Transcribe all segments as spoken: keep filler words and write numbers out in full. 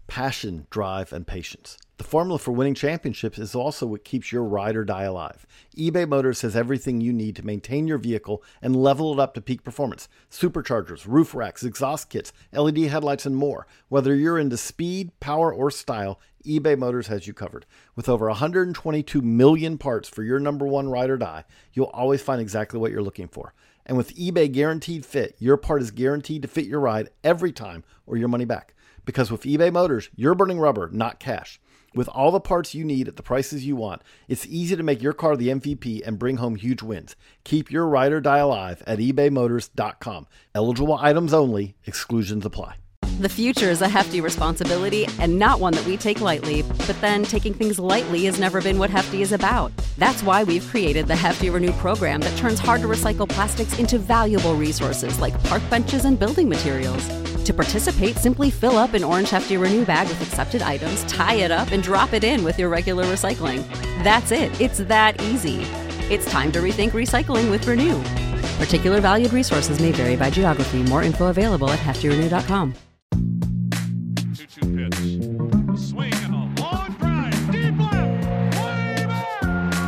passion, drive, and patience. The formula for winning championships is also what keeps your ride or die alive. eBay Motors has everything you need to maintain your vehicle and level it up to peak performance. Superchargers, roof racks, exhaust kits, L E D headlights, and more. Whether you're into speed, power, or style, eBay Motors has you covered. With over one hundred twenty-two million parts for your number one ride or die, you'll always find exactly what you're looking for. And with eBay Guaranteed Fit, your part is guaranteed to fit your ride every time or your money back. Because with eBay Motors, you're burning rubber, not cash. With all the parts you need at the prices you want, it's easy to make your car the M V P and bring home huge wins. Keep your ride or die alive at ebay motors dot com. Eligible items only. Exclusions apply. The future is a hefty responsibility and not one that we take lightly. But then taking things lightly has never been what Hefty is about. That's why we've created the Hefty Renew program that turns hard to recycle plastics into valuable resources like park benches and building materials. To participate, simply fill up an orange Hefty Renew bag with accepted items, tie it up, and drop it in with your regular recycling. That's it. It's that easy. It's time to rethink recycling with Renew. Particular valued resources may vary by geography. More info available at hefty renew dot com. two two pitch. A swing and a long drive. Deep left. Way back.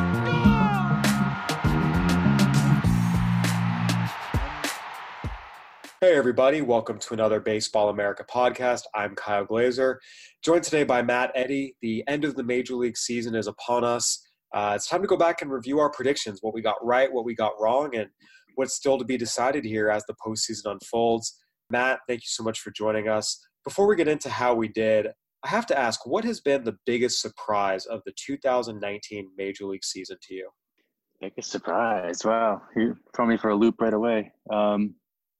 Gone. Hey everybody, welcome to another Baseball America podcast. I'm Kyle Glazer, joined today by Matt Eddy. The end of the Major League season is upon us. Uh, it's time to go back and review our predictions, what we got right, what we got wrong, and what's still to be decided here as the postseason unfolds. Matt, thank you so much for joining us. Before we get into how we did, I have to ask, what has been the biggest surprise of the two thousand nineteen Major League season to you? Biggest surprise. Wow. You throw me for a loop right away. Um,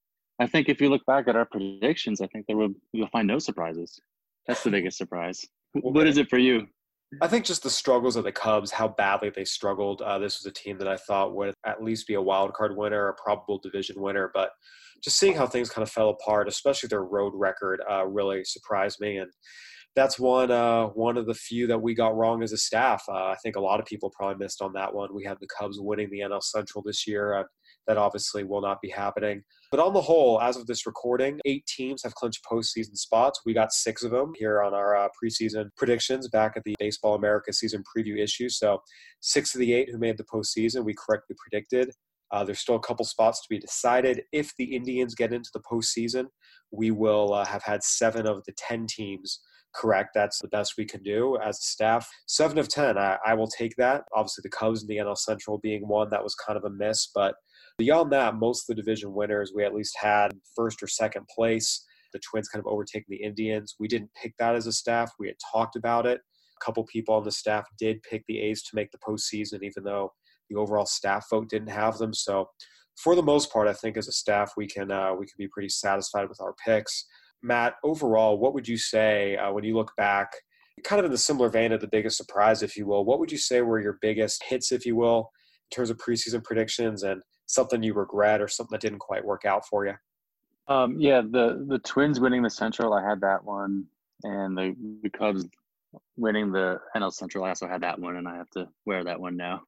I think if you look back at our predictions, I think there will you'll find no surprises. That's the biggest surprise. Okay. What is it for you? I think just the struggles of the Cubs, how badly they struggled. Uh, this was a team that I thought would at least be a wild card winner, a probable division winner. But just seeing how things kind of fell apart, especially their road record, uh, really surprised me. And that's one uh, one of the few that we got wrong as a staff. Uh, I think a lot of people probably missed on that one. We had the Cubs winning the N L Central this year. Uh, that obviously will not be happening. But on the whole, as of this recording, eight teams have clinched postseason spots. We got six of them here on our uh, preseason predictions back at the Baseball America season preview issue. So six of the eight who made the postseason, we correctly predicted. Uh, there's still a couple spots to be decided. If the Indians get into the postseason, we will uh, have had seven of the ten teams correct. That's the best we can do as a staff. Seven of ten, I, I will take that. Obviously, the Cubs and the N L Central being one, that was kind of a miss. But beyond that, most of the division winners we at least had first or second place. The Twins kind of overtaking the Indians. We didn't pick that as a staff. We had talked about it. A couple people on the staff did pick the A's to make the postseason, even though the overall staff vote didn't have them. So for the most part, I think as a staff, we can uh, we can be pretty satisfied with our picks. Matt, overall, what would you say uh, when you look back, kind of in the similar vein of the biggest surprise, if you will, what would you say were your biggest hits, if you will, in terms of preseason predictions and something you regret or something that didn't quite work out for you? Um, yeah, the, the Twins winning the Central, I had that one. And the, the Cubs winning the N L Central, I also had that one, and I have to wear that one now.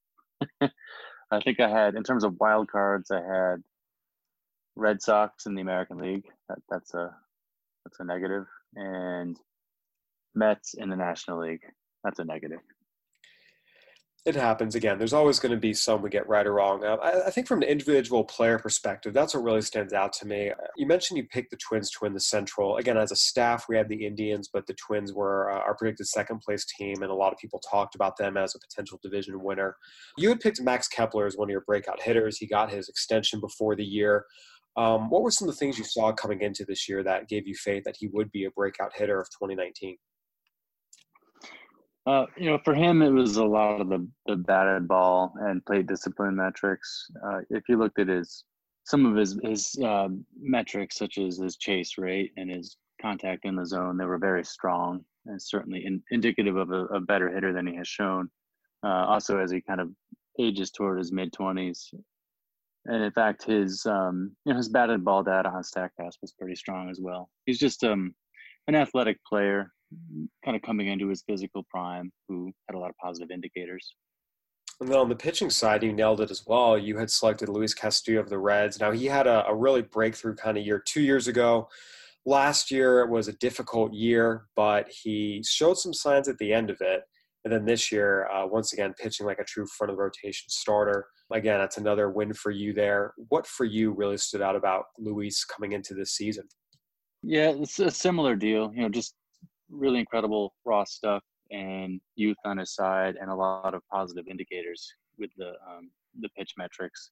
I think I had, in terms of wild cards, I had Red Sox in the American League. That, that's a that's a negative. And Mets in the National League. That's a negative. It happens. Again, there's always going to be some we get right or wrong. Uh, I, I think from an individual player perspective, that's what really stands out to me. You mentioned you picked the Twins to win the Central. Again, as a staff, we had the Indians, but the Twins were uh, our predicted second-place team, and a lot of people talked about them as a potential division winner. You had picked Max Kepler as one of your breakout hitters. He got his extension before the year. Um, what were some of the things you saw coming into this year that gave you faith that he would be a breakout hitter of twenty nineteen? Uh, you know, for him, it was a lot of the, the batted ball and plate discipline metrics. Uh, if you looked at his some of his his uh, metrics, such as his chase rate and his contact in the zone, they were very strong and certainly in, indicative of a, a better hitter than he has shown. Uh, also, as he kind of ages toward his mid twenties, and in fact, his um, you know his batted ball data on Statcast was pretty strong as well. He's just um, an athletic player, kind of coming into his physical prime, who had a lot of positive indicators. And then on the pitching side, you nailed it as well. You had selected Luis Castillo of the Reds. Now, he had a, a really breakthrough kind of year two years ago. last year was a difficult year, but he showed some signs at the end of it. And then this year, uh, once again, pitching like a true front of the rotation starter. Again, that's another win for you there. What for you really stood out about Luis coming into this season? Yeah, it's a similar deal. You know, just really incredible raw stuff and youth on his side, and a lot of positive indicators with the um, the pitch metrics.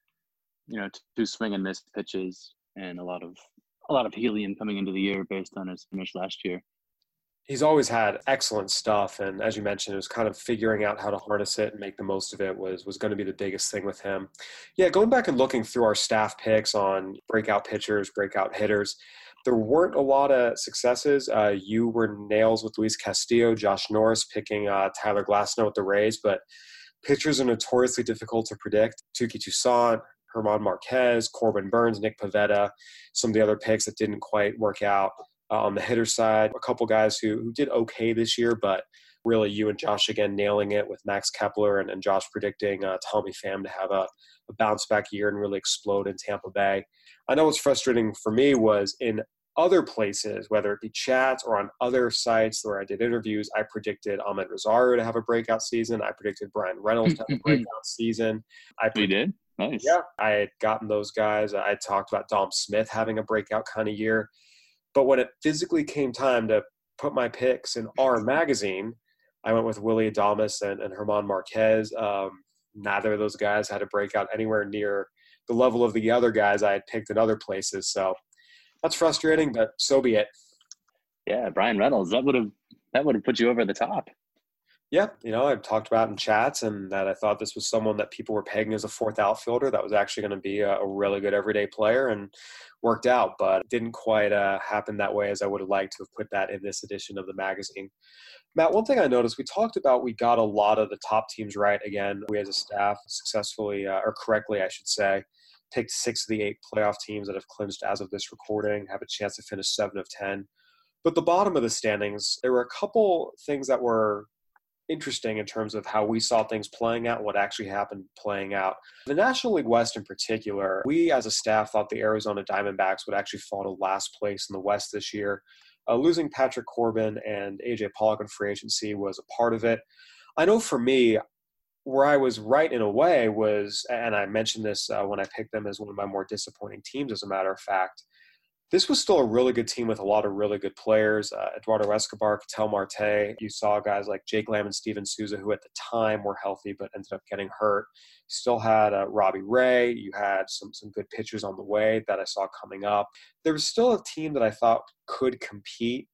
You know, two swing and miss pitches, and a lot of a lot of helium coming into the year based on his finish last year. He's always had excellent stuff, and as you mentioned, it was kind of figuring out how to harness it and make the most of it was was going to be the biggest thing with him. Yeah, going back and looking through our staff picks on breakout pitchers, breakout hitters, there weren't a lot of successes. Uh, you were nails with Luis Castillo, Josh Norris picking uh, Tyler Glasnow with the Rays, but pitchers are notoriously difficult to predict. Touki Toussaint, German Marquez, Corbin Burns, Nick Pivetta, some of the other picks that didn't quite work out. Uh, on the hitter side, a couple guys who, who did okay this year, but really you and Josh again nailing it with Max Kepler and, and Josh predicting uh, Tommy Pham to have a, a bounce back year and really explode in Tampa Bay. I know what's frustrating for me was in other places, whether it be chats or on other sites where I did interviews, I predicted Ahmed Rosario to have a breakout season. I predicted Brian Reynolds to have a breakout season. I We did? Nice. Yeah, I had gotten those guys. I talked about Dom Smith having a breakout kind of year. But when it physically came time to put my picks in our magazine, I went with Willy Adames and, and German Marquez. Um, neither of those guys had a breakout anywhere near the level of the other guys I had picked in other places. So that's frustrating, but so be it. Yeah, Brian Reynolds, that would have that would have put you over the top. Yeah, you know, I've talked about in chats and that I thought this was someone that people were pegging as a fourth outfielder that was actually going to be a, a really good everyday player, and worked out, but it didn't quite uh, happen that way as I would have liked to have put that in this edition of the magazine. Matt, one thing I noticed, we talked about we got a lot of the top teams right. Again, we as a staff successfully, uh, or correctly, I should say, picked six of the eight playoff teams that have clinched as of this recording, have a chance to finish seven of ten. But the bottom of the standings, there were a couple things that were interesting in terms of how we saw things playing out, what actually happened playing out. The National League West in particular, we as a staff thought the Arizona Diamondbacks would actually fall to last place in the West this year. Uh, losing Patrick Corbin and A J Pollock in free agency was a part of it. I know for me, where I was right in a way was, and I mentioned this uh, when I picked them as one of my more disappointing teams, as a matter of fact, this was still a really good team with a lot of really good players. Uh, Eduardo Escobar, Ketel Marte. You saw guys like Jake Lamb and Steven Souza, who at the time were healthy but ended up getting hurt. You still had uh, Robbie Ray. You had some some good pitchers on the way that I saw coming up. There was still a team that I thought could compete,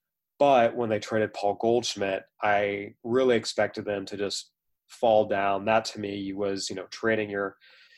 but when they traded Paul Goldschmidt, I really expected them to just fall down. That to me was, you know, trading your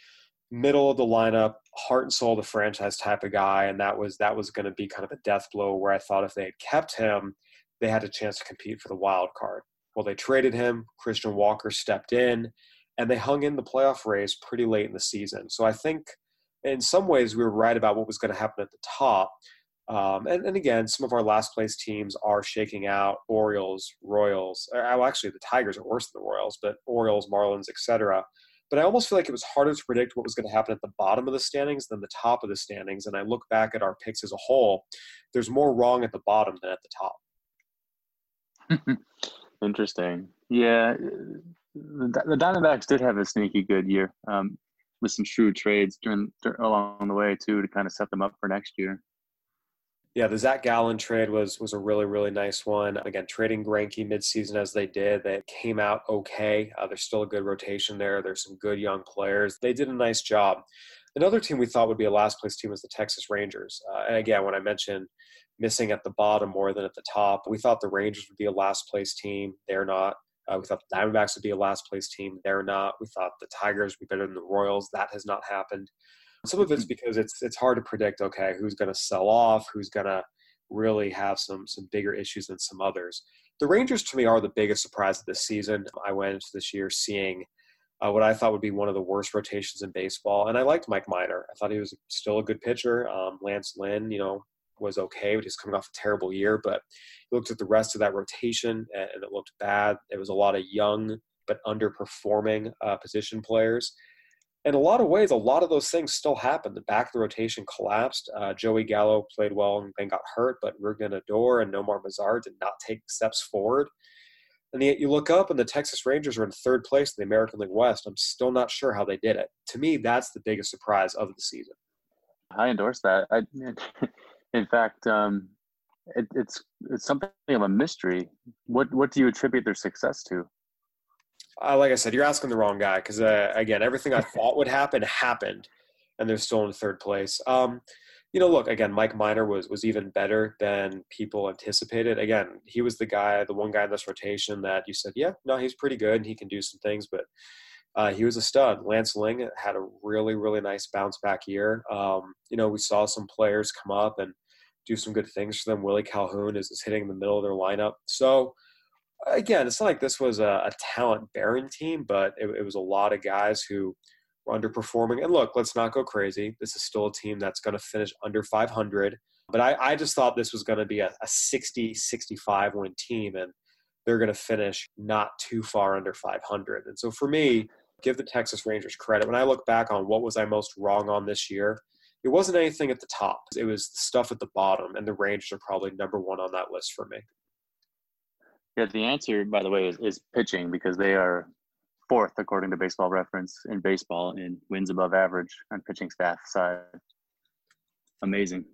middle of the lineup, heart and soul of the franchise type of guy, and that was that was going to be kind of a death blow where I thought if they had kept him, they had a chance to compete for the wild card. Well, they traded him, Christian Walker stepped in, and they hung in the playoff race pretty late in the season. So I think in some ways we were right about what was going to happen at the top. Um, and, and again, some of our last place teams are shaking out. Orioles, Royals, or, well, actually the Tigers are worse than the Royals, but Orioles, Marlins, et cetera. But I almost feel like it was harder to predict what was going to happen at the bottom of the standings than the top of the standings. And I look back at our picks as a whole, there's more wrong at the bottom than at the top. Interesting. Yeah, the, the Diamondbacks did have a sneaky good year um, with some shrewd trades during, during along the way too to kind of set them up for next year. Yeah, the Zach Gallen trade was was a really, really nice one. Again, trading Greinke midseason as they did, they came out okay. Uh, there's still a good rotation there. There's some good young players. They did a nice job. Another team we thought would be a last-place team was the Texas Rangers. Uh, and again, when I mentioned missing at the bottom more than at the top, we thought the Rangers would be a last-place team. They're not. Uh, we thought the Diamondbacks would be a last-place team. They're not. We thought the Tigers would be better than the Royals. That has not happened. Some of it's because it's it's hard to predict, okay, who's going to sell off, who's going to really have some some bigger issues than some others. The Rangers, to me, are the biggest surprise of this season. I went into this year seeing uh, what I thought would be one of the worst rotations in baseball, and I liked Mike Minor. I thought he was still a good pitcher. Um, Lance Lynn, you know, was okay, but he's coming off a terrible year. But you looked at the rest of that rotation, and, and it looked bad. It was a lot of young but underperforming uh, position players. in a lot of ways, a lot of those things still happened. The back of the rotation collapsed. Uh, Joey Gallo played well and then got hurt, but Ruben Odor and Nomar Mazar did not take steps forward. And yet you look up and the Texas Rangers are in third place in the American League West. I'm still not sure how they did it. To me, that's the biggest surprise of the season. I endorse that. I, in fact, um, it, it's it's something of a mystery. What what do you attribute their success to? Uh, like I said, you're asking the wrong guy because, uh, again, everything I thought would happen happened, and they're still in third place. Um, you know, look, again, Mike Minor was was even better than people anticipated. Again, he was the guy, the one guy in this rotation that you said, yeah, no, he's pretty good and he can do some things, but uh, he was a stud. Lance Ling had a really, really nice bounce back year. Um, you know, we saw some players come up and do some good things for them. Willie Calhoun is, is hitting in the middle of their lineup. So, again, it's not like this was a, a talent-bearing team, but it, it was a lot of guys who were underperforming. And look, let's not go crazy. This is still a team that's going to finish under five hundred. But I, I just thought this was going to be a, a sixty, sixty-five win team, and they're going to finish not too far under five hundred. And so for me, give the Texas Rangers credit. When I look back on what was I most wrong on this year, it wasn't anything at the top. It was the stuff at the bottom, and the Rangers are probably number one on that list for me. Yeah, the answer, by the way, is, is pitching, because they are fourth, according to Baseball Reference, in baseball in wins above average on pitching staff side. Amazing.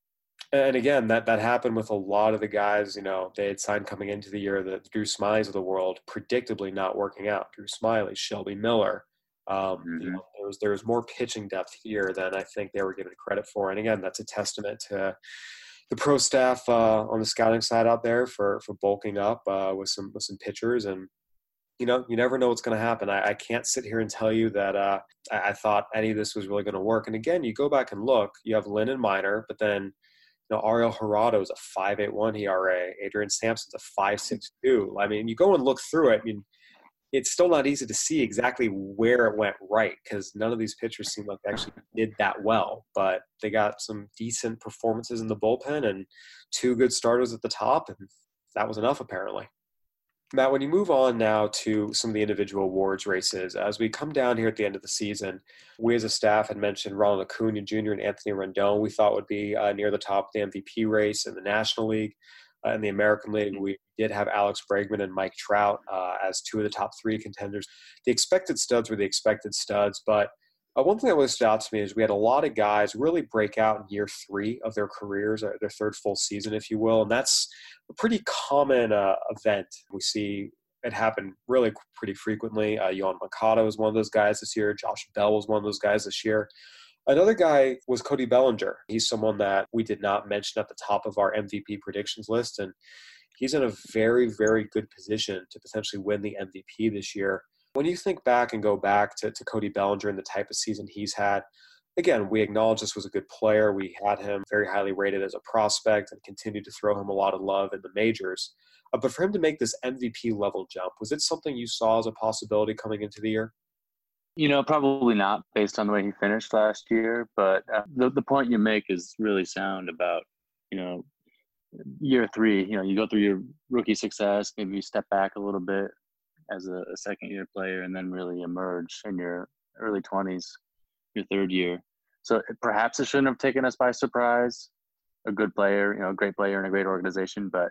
And again, that, that happened with a lot of the guys, you know, they had signed coming into the year, the Drew Smileys of the world, predictably not working out. Drew Smiley, Shelby Miller. Um, mm-hmm. You know, there was, there was more pitching depth here than I think they were given credit for. And again, that's a testament to the pro staff uh, on the scouting side out there for for bulking up uh, with some with some pitchers. And you know, you never know what's going to happen. I, I can't sit here and tell you that uh, I, I thought any of this was really going to work. And again, you go back and look, you have Lynn and Minor, but then you know Ariel Gerardo is a five point eight one E R A, Adrian Sampson's a five point six two. I mean, you go and look through it. I mean, it's still not easy to see exactly where it went right, because none of these pitchers seem like they actually did that well. But they got some decent performances in the bullpen and two good starters at the top, and that was enough apparently. Matt, when you move on now to some of the individual awards races, as we come down here at the end of the season, we as a staff had mentioned Ronald Acuna Junior and Anthony Rendon we thought would be uh, near the top of the M V P race in the National League. Uh, in the American League, we did have Alex Bregman and Mike Trout uh, as two of the top three contenders. The expected studs were the expected studs, but uh, one thing that really stood out to me is we had a lot of guys really break out in year three of their careers, or their third full season, if you will, and that's a pretty common uh, event. We see it happen really pretty frequently. Uh, Yohan Moncada was one of those guys this year. Josh Bell was one of those guys this year. Another guy was Cody Bellinger. He's someone that we did not mention at the top of our M V P predictions list, and he's in a very, very good position to potentially win the M V P this year. When you think back and go back to, to Cody Bellinger and the type of season he's had, again, we acknowledge this was a good player. We had him very highly rated as a prospect and continued to throw him a lot of love in the majors. Uh, but for him to make this M V P level jump, was it something you saw as a possibility coming into the year? You know, probably not based on the way he finished last year, but uh, the the point you make is really sound about, you know, year three. You know, you go through your rookie success, maybe you step back a little bit as a, a second year player, and then really emerge in your early twenties, your third year. So perhaps it shouldn't have taken us by surprise. A good player, you know, a great player in a great organization, but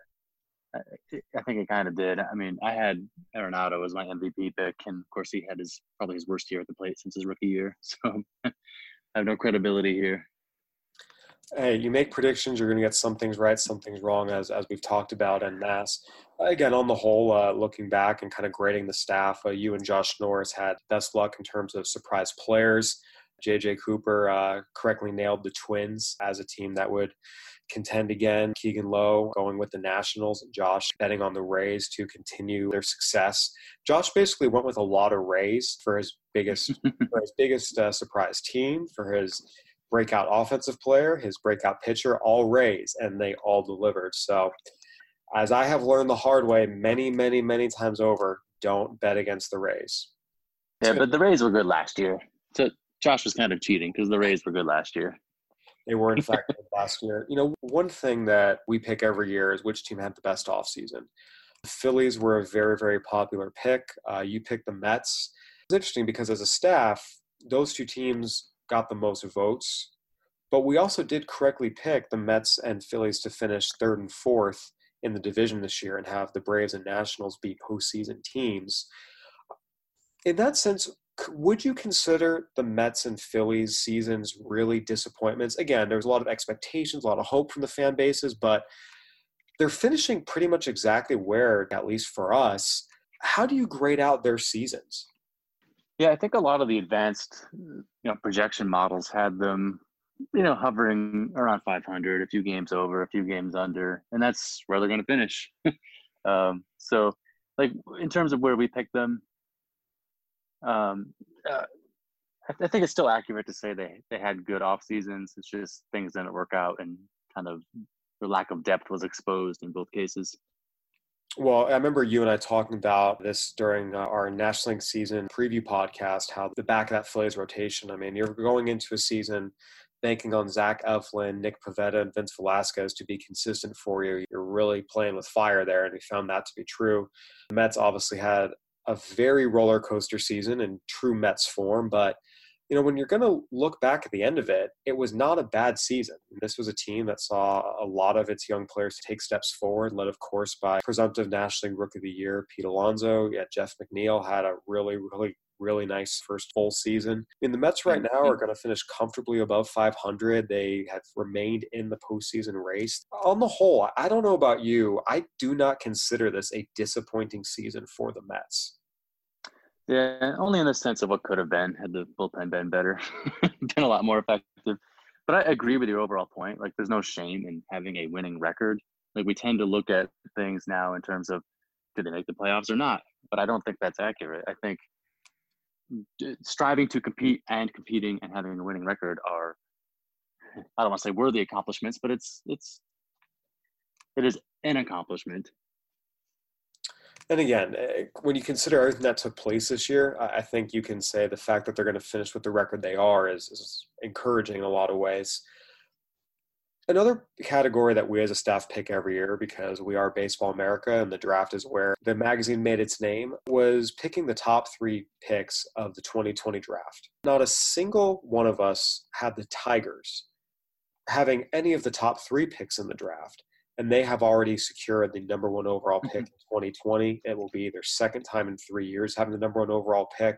I think it kind of did. I mean, I had Arenado as my M V P pick, and of course he had his probably his worst year at the plate since his rookie year. So I have no credibility here. Hey, you make predictions, you're going to get some things right, some things wrong, as as we've talked about en masse. Again, on the whole, uh, looking back and kind of grading the staff, uh, you and Josh Norris had best luck in terms of surprise players. J J Cooper uh, correctly nailed the Twins as a team that would contend again. Keegan Lowe going with the Nationals, and Josh betting on the Rays to continue their success. Josh basically went with a lot of Rays for his biggest, for his biggest uh, surprise team, for his breakout offensive player, his breakout pitcher, all Rays, and they all delivered. So, as I have learned the hard way many, many, many times over, don't bet against the Rays. Yeah, but the Rays were good last year. So Josh was kind of cheating because the Rays were good last year. They were, in fact, good last year. You know, one thing that we pick every year is which team had the best offseason. The Phillies were a very, very popular pick. Uh, you picked the Mets. It's interesting because as a staff, those two teams got the most votes. But we also did correctly pick the Mets and Phillies to finish third and fourth in the division this year and have the Braves and Nationals be postseason teams. In that sense, would you consider the Mets and Phillies seasons really disappointments? Again, there's a lot of expectations, a lot of hope from the fan bases, but they're finishing pretty much exactly where, at least for us. How do you grade out their seasons? Yeah, I think a lot of the advanced, you know, projection models had them, you know, hovering around five hundred, a few games over, a few games under, and that's where they're going to finish. um, so, like, in terms of where we picked them, um, uh, I, th- I think it's still accurate to say they, they had good off seasons. It's just things didn't work out, and kind of the lack of depth was exposed in both cases. Well, I remember you and I talking about this during uh, our National League season preview podcast, how the back of that Phillies rotation, I mean, you're going into a season banking on Zach Eflin, Nick Pivetta, and Vince Velasquez to be consistent for you. You're really playing with fire there, and we found that to be true. The Mets obviously had a very roller coaster season in true Mets form, but you know, when you're going to look back at the end of it, it was not a bad season. This was a team that saw a lot of its young players take steps forward, led, of course, by presumptive National League Rookie of the Year, Pete Alonso. Yeah, Jeff McNeil had a really, really, really nice first full season. I mean, the Mets right now are going to finish comfortably above five hundred. They have remained in the postseason race. On the whole, I don't know about you, I do not consider this a disappointing season for the Mets. Yeah, only in the sense of what could have been had the bullpen been better, been a lot more effective. But I agree with your overall point. Like, there's no shame in having a winning record. Like, we tend to look at things now in terms of, did they make the playoffs or not? But I don't think that's accurate. I think striving to compete and competing and having a winning record are, I don't want to say worthy accomplishments, but it's it's it is an accomplishment. And again, when you consider everything that took place this year, I think you can say the fact that they're going to finish with the record they are is, is encouraging in a lot of ways. Another category that we as a staff pick every year, because we are Baseball America and the draft is where the magazine made its name, was picking the top three picks of the twenty twenty draft. Not a single one of us had the Tigers having any of the top three picks in the draft. And they have already secured the number one overall pick in twenty twenty. It will be their second time in three years having the number one overall pick.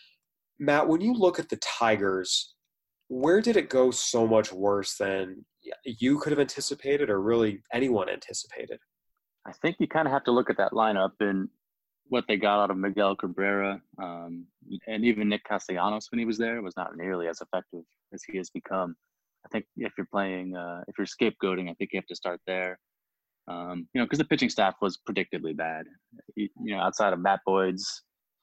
Matt, when you look at the Tigers, where did it go so much worse than you could have anticipated or really anyone anticipated? I think you kind of have to look at that lineup and what they got out of Miguel Cabrera, um, and even Nick Castellanos when he was there was not nearly as effective as he has become. I think if you're playing, uh, if you're scapegoating, I think you have to start there. Um, you know, because the pitching staff was predictably bad. You, you know, outside of Matt Boyd's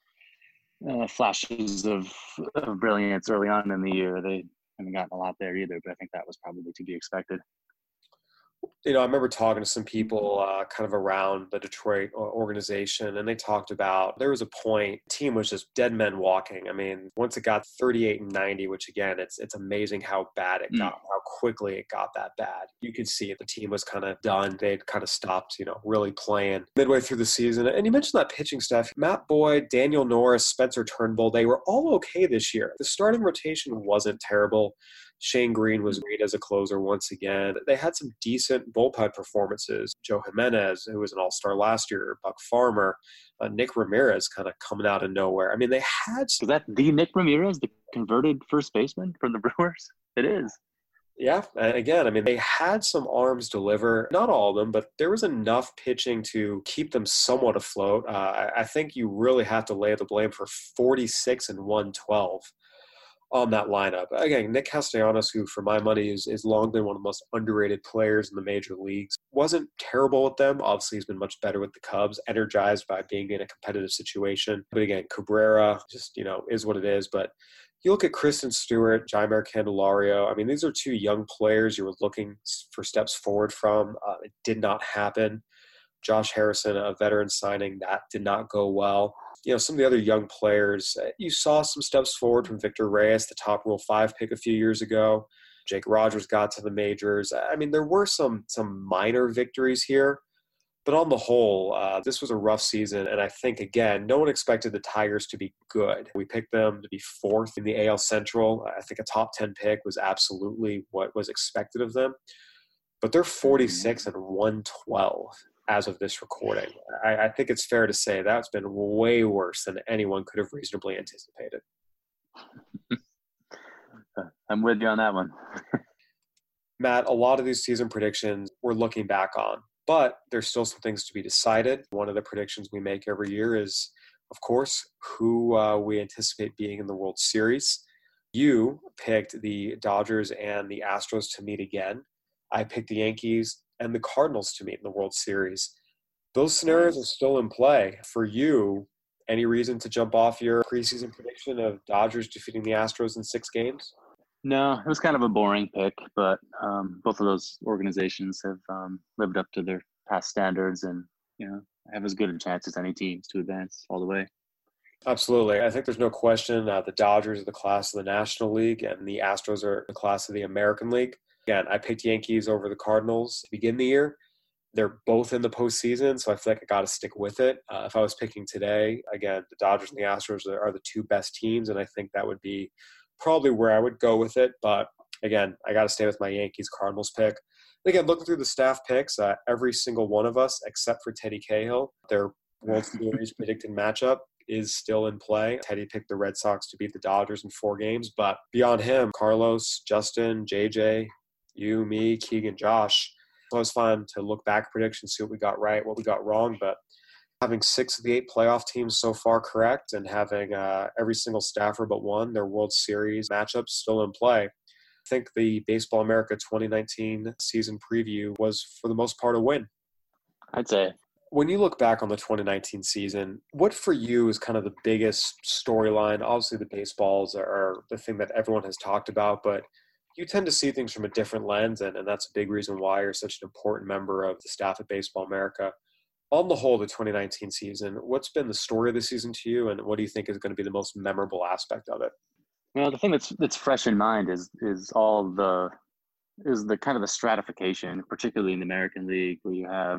uh, flashes of, of brilliance early on in the year, they haven't gotten a lot there either. But I think that was probably to be expected. You know, I remember talking to some people uh, kind of around the Detroit organization, and they talked about there was a point, the team was just dead men walking. I mean, once it got thirty-eight and ninety, which again, it's it's amazing how bad it got, mm. how quickly it got that bad. You could see the team was kind of done. They'd kind of stopped, you know, really playing midway through the season. And you mentioned that pitching staff, Matt Boyd, Daniel Norris, Spencer Turnbull, they were all okay this year. The starting rotation wasn't terrible. Shane Green was great as a closer once again. They had some decent bullpen performances. Joe Jimenez, who was an all-star last year, Buck Farmer, uh, Nick Ramirez kind of coming out of nowhere. I mean, they had some... Is that the Nick Ramirez, the converted first baseman from the Brewers? It is. Yeah, again, I mean, they had some arms deliver. Not all of them, but there was enough pitching to keep them somewhat afloat. Uh, I think you really have to lay the blame for forty-six and one twelve. On that lineup. Again, Nick Castellanos, who for my money is, is long been one of the most underrated players in the major leagues, wasn't terrible with them. Obviously, he's been much better with the Cubs, energized by being in a competitive situation. But again, Cabrera just, you know, is what it is. But you look at Kristen Stewart, Jeimer Candelario. I mean, these are two young players you were looking for steps forward from. Uh, it did not happen. Josh Harrison, a veteran signing, that did not go well. You know, some of the other young players, you saw some steps forward from Victor Reyes, the top Rule five pick a few years ago. Jake Rogers got to the majors. I mean, there were some some minor victories here, But on the whole, uh, this was a rough season. And I think, again, no one expected the Tigers to be good. We picked them to be fourth in the A L Central. I think a top ten pick was absolutely what was expected of them. But they're forty-six and one twelve as of this recording. I, I think it's fair to say that's been way worse than anyone could have reasonably anticipated. I'm with you on that one. Matt, a lot of these season predictions we're looking back on, but there's still some things to be decided. One of the predictions we make every year is, of course, who uh, we anticipate being in the World Series. You picked the Dodgers and the Astros to meet again. I picked the Yankees and the Cardinals to meet in the World Series. Those scenarios are still in play. For you, any reason to jump off your preseason prediction of Dodgers defeating the Astros in six games? No, it was kind of a boring pick, but um, both of those organizations have um, lived up to their past standards and, you know, have as good a chance as any teams to advance all the way. Absolutely. I think there's no question uh, the Dodgers are the class of the National League and the Astros are the class of the American League. Again, I picked Yankees over the Cardinals to begin the year. They're both in the postseason, so I feel like I got to stick with it. Uh, if I was picking today, again, the Dodgers and the Astros are, are the two best teams, and I think that would be probably where I would go with it. But again, I got to stay with my Yankees Cardinals pick. And again, looking through the staff picks, uh, every single one of us, except for Teddy Cahill, their World Series predicted matchup is still in play. Teddy picked the Red Sox to beat the Dodgers in four games. But beyond him, Carlos, Justin, J J, you, me, Keegan, Josh, it was fun to look back predictions, see what we got right, what we got wrong. But having six of the eight playoff teams so far correct and having uh, every single staffer but one, their World Series matchups still in play, I think the Baseball America twenty nineteen season preview was, for the most part, a win. I'd say. When you look back on the twenty nineteen season, what for you is kind of the biggest storyline? Obviously, the baseballs are the thing that everyone has talked about, but you tend to see things from a different lens, and, and that's a big reason why you're such an important member of the staff at Baseball America. On the whole, the twenty nineteen season, what's been the story of the season to you, and what do you think is going to be the most memorable aspect of it? Well, the thing that's that's fresh in mind is is all the is the kind of the stratification, particularly in the American League, where you have,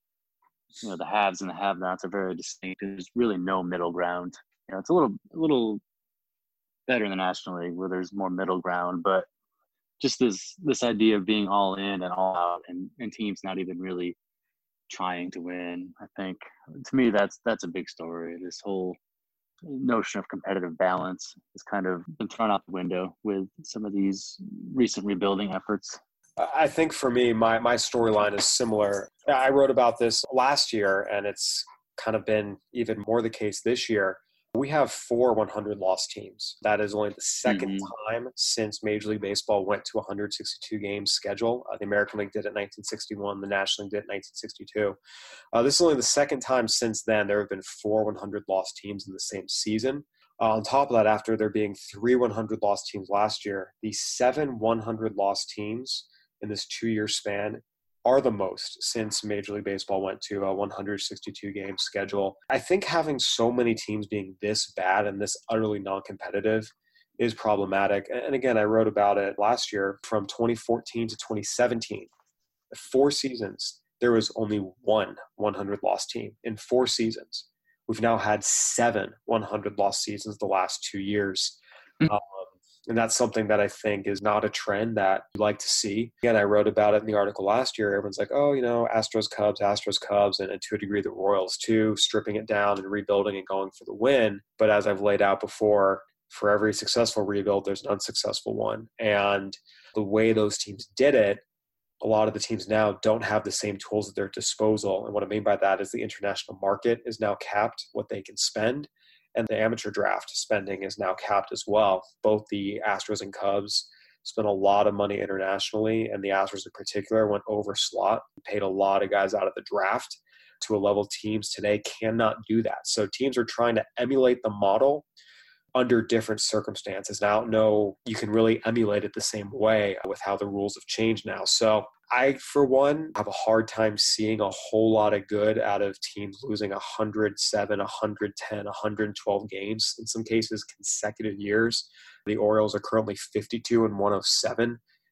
you know, the haves and the have-nots are very distinct. There's really no middle ground. You know, it's a little a little better in the National League where there's more middle ground, but just this this idea of being all in and all out, and, and teams not even really trying to win. I think to me that's that's a big story. This whole notion of competitive balance has kind of been thrown out the window with some of these recent rebuilding efforts. I think for me, my my storyline is similar. I wrote about this last year, and it's kind of been even more the case this year. We have four one hundred loss teams. That is only the second mm-hmm. time since Major League Baseball went to a one hundred sixty-two game schedule. Uh, the American League did it in nineteen sixty-one. The National League did it in nineteen sixty-two. Uh, this is only the second time since then there have been four one hundred loss teams in the same season. Uh, on top of that, after there being three one hundred loss teams last year, the seven one hundred loss teams in this two-year span are the most since Major League Baseball went to a one hundred sixty-two game schedule. I think having so many teams being this bad and this utterly non-competitive is problematic. And again, I wrote about it last year. From twenty fourteen to twenty seventeen, four seasons, there was only one one hundred loss team in four seasons. We've now had seven one hundred loss seasons the last two years. Mm-hmm. Um, And that's something that I think is not a trend that you like to see. Again, I wrote about it in the article last year. Everyone's like, oh, you know, Astros, Cubs, Astros, Cubs, and, and to a degree the Royals too, stripping it down and rebuilding and going for the win. But as I've laid out before, for every successful rebuild, there's an unsuccessful one. And the way those teams did it, a lot of the teams now don't have the same tools at their disposal. And what I mean by that is the international market is now capped what they can spend. And the amateur draft spending is now capped as well. Both the Astros and Cubs spent a lot of money internationally, and the Astros in particular went over slot, paid a lot of guys out of the draft to a level teams today cannot do that. So teams are trying to emulate the model under different circumstances. Now, no, you can really emulate it the same way with how the rules have changed now. So I, for one, have a hard time seeing a whole lot of good out of teams losing one hundred seven, one hundred ten, one hundred twelve games, in some cases consecutive years. The Orioles are currently fifty-two and one oh seven.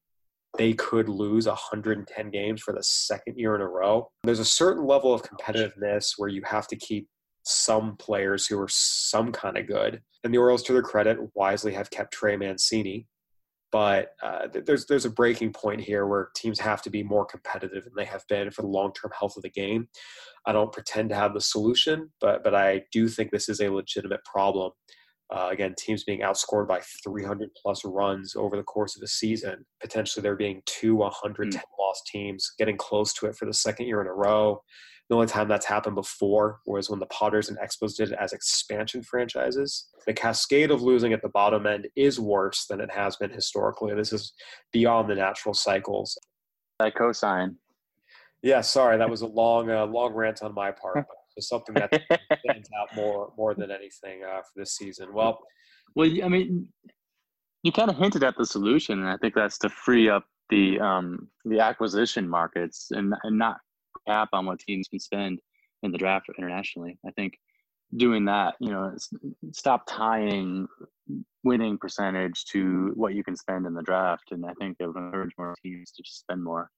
they could lose one hundred ten games for the second year in a row. There's a certain level of competitiveness where you have to keep some players who are some kind of good. And the Orioles, to their credit, wisely have kept Trey Mancini. But uh, there's there's a breaking point here where teams have to be more competitive than they have been for the long-term health of the game. I don't pretend to have the solution, but but I do think this is a legitimate problem. Uh, again, teams being outscored by three hundred plus runs over the course of a season. Potentially there being two one hundred ten loss teams getting close to it for the second year in a row. The only time that's happened before was when the Padres and Expos did it as expansion franchises. The cascade of losing at the bottom end is worse than it has been historically. This is beyond the natural cycles. I co-sign. Yeah, sorry, that was a long, uh, long rant on my part. But it's something that stands out more, more than anything uh, for this season. Well, well, I mean, you kind of hinted at the solution, and I think that's to free up the um, the acquisition markets and and not cap on what teams can spend in the draft internationally. I think doing that, you know, stop tying winning percentage to what you can spend in the draft, and I think it would encourage more teams to just spend more.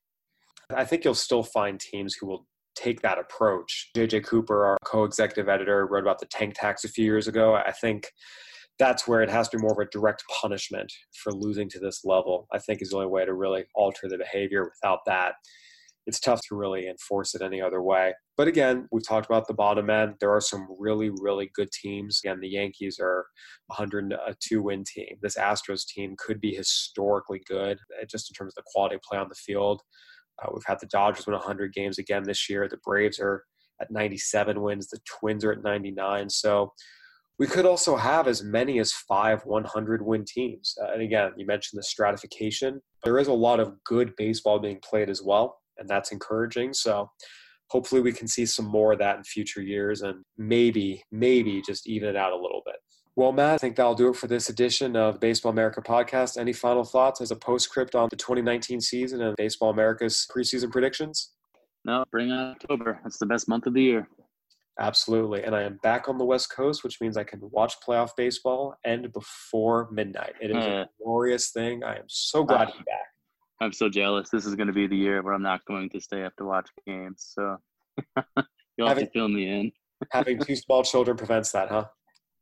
I think you'll still find teams who will take that approach. J J Cooper, our co-executive editor, wrote about the tank tax a few years ago. I think that's where it has to be more of a direct punishment for losing to this level, I think is the only way to really alter the behavior. Without that, it's tough to really enforce it any other way. But again, we've talked about the bottom end. There are some really, really good teams. Again, the Yankees are a one hundred two win team. This Astros team could be historically good just in terms of the quality of play on the field. Uh, we've had the Dodgers win one hundred games again this year. The Braves are at ninety-seven wins. The Twins are at ninety-nine. So we could also have as many as five one hundred win teams. Uh, and again, you mentioned the stratification. There is a lot of good baseball being played as well, and that's encouraging. So hopefully we can see some more of that in future years and maybe, maybe just even it out a little bit. Well, Matt, I think that'll do it for this edition of the Baseball America podcast. Any final thoughts as a postscript on the twenty nineteen season and Baseball America's preseason predictions? No, bring on October. That's the best month of the year. Absolutely. And I am back on the West Coast, which means I can watch playoff baseball end before midnight. It is uh, a glorious thing. I am so glad uh, to be back. I'm so jealous. This is going to be the year where I'm not going to stay up to watch games. So you'll have having, to fill me in. Having two small children prevents that, huh?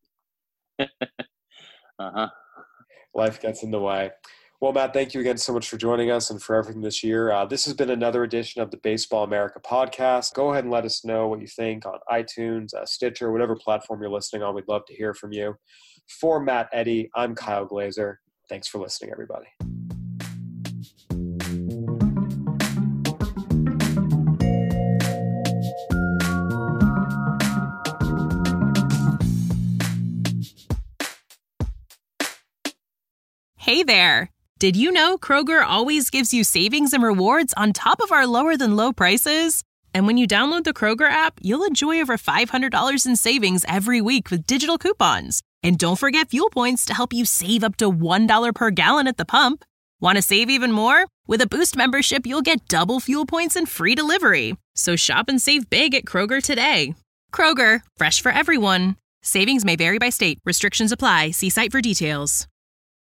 uh-huh. Life gets in the way. Well, Matt, thank you again so much for joining us and for everything this year. Uh, this has been another edition of the Baseball America podcast. Go ahead and let us know what you think on iTunes, uh, Stitcher, whatever platform you're listening on. We'd love to hear from you. For Matt Eddy, I'm Kyle Glazer. Thanks for listening, everybody. Hey there! Did you know Kroger always gives you savings and rewards on top of our lower-than-low prices? And when you download the Kroger app, you'll enjoy over five hundred dollars in savings every week with digital coupons. And don't forget fuel points to help you save up to one dollar per gallon at the pump. Want to save even more? With a Boost membership, you'll get double fuel points and free delivery. So shop and save big at Kroger today. Kroger, fresh for everyone. Savings may vary by state. Restrictions apply. See site for details.